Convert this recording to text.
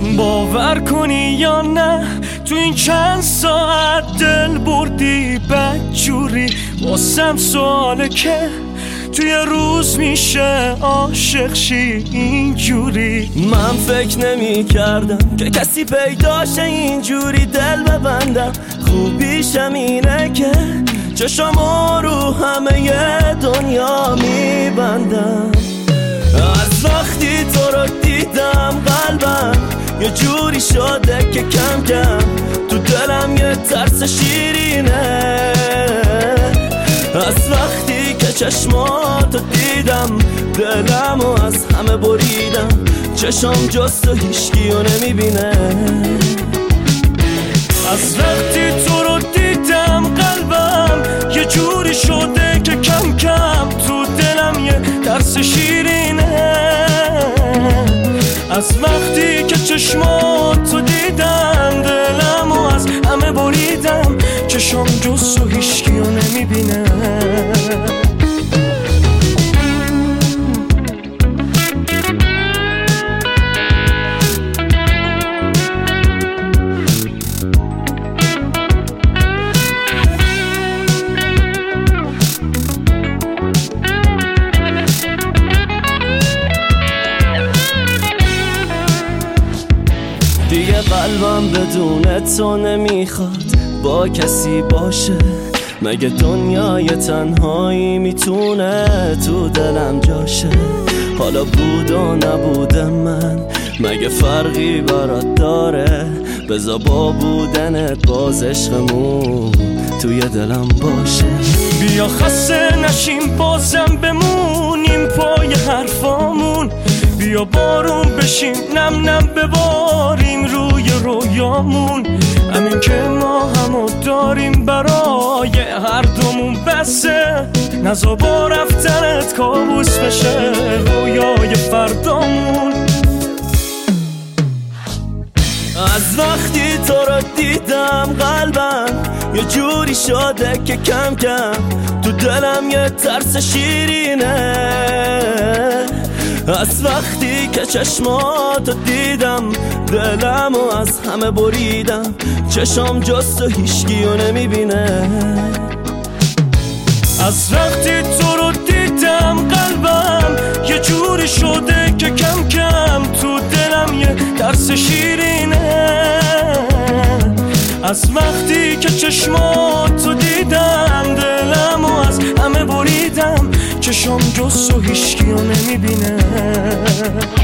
باور کنی یا نه تو این چند ساعت دل بردی بدجوری. واسم سواله که توی روز میشه عاشق شی اینجوری. من فکر نمی کردم که کسی پیداشه اینجوری دل ببندم. خوبیشم اینه که چشمو رو همه دنیا میبندم. از وقتی تو رو دیدم قلبم یه جوری شده که کم کم تو دلم یه ترس شیرینه. از وقتی که چشماتو دیدم دلمو از همه بریدم. چشم جز تو هیچکیو نمیبینه. از وقتی تو رو دیدم قلبم یه جوری شده که کم کم تو دلم یه ترس شیرینه. از وقتی که چشماتو دیدم دلمو از همه بریدم. چشم جز تو هیچکیو نمیبینه. دیگه قلبم بدون تو نمیخواد با کسی باشه. مگه دنیای تنهایی میتونه تو دلم جاشه؟ حالا بود و نبود من مگه فرقی برات داره؟ بذار با بودنت باز عشقمون توی دلم باشه. بیا خسته نشیم بازم بمونیم پای حرفامون. بیا بارون بشیم نم نم بباریم روی رویامون. همین که ما همو داریم برای هر دومون بسه. نزا با رفتنت کابوس بشه رویای فردامون. از وقتی تو رو دیدم قلبم یه جوری شده که کم کم تو دلم یه ترس شیرینه. از وقتی که چشماتو دیدم دلمو از همه بریدم. چشم جز تو هیچکیو نمیبینه. از وقتی تو رو دیدم قلبم یه جوری شده که کم کم تو دلم یه ترس شیرینه. از وقتی که چشماتو دیدم دلمو از همه بریدم. چشم جز تو هیچکیو نمیبینه.